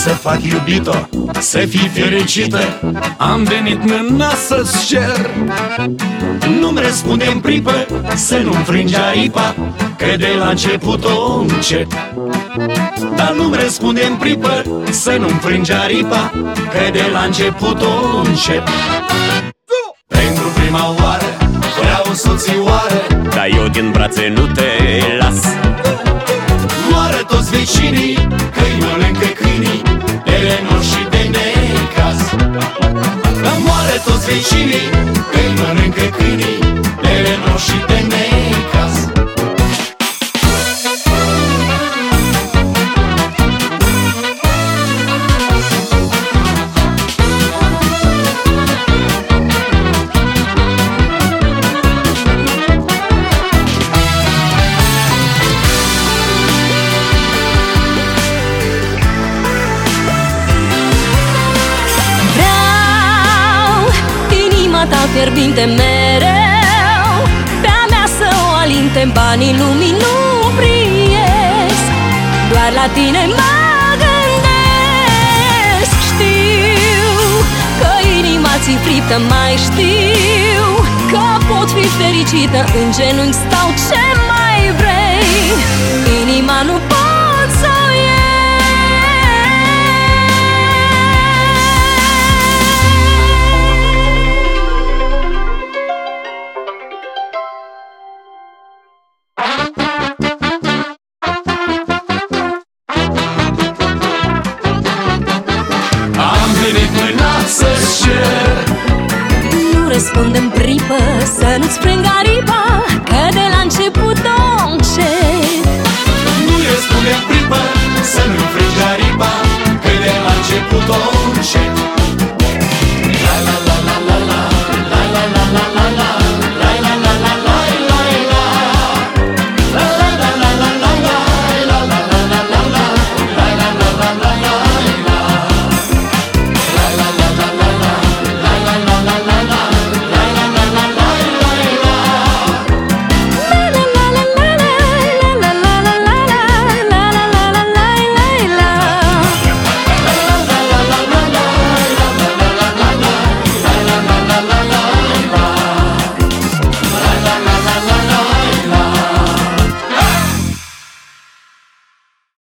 să fac iubito, să fii fericită. Am venit mâna să-ți cer. Nu-mi răspunde în pripă, să nu-mi frângi aripa, că de la început o încet. Dar nu-mi răspunde în pripă, să nu-mi frângi aripa, că de la început o încet. Pentru prima oară vreau o soțioară, dar eu din brațe nu te las. Moară toți vecinii, că-i mănâncă câinii, de renor și de necaz. Moară toți vecinii, că-i mănâncă câinii, de renor și de necaz. Ta fierbinte mereu, pe-a mea să o alinte, banii lumii nu priesc. Doar la tine mă gândesc. Știu că inima ți-i friptă, mai știu că pot fi fericită, în genunchi stau, ce mai vrei? Inima nu pot să o iei. Să-ți cer. Nu răspund în pripă, să nu-ți frâng aripa,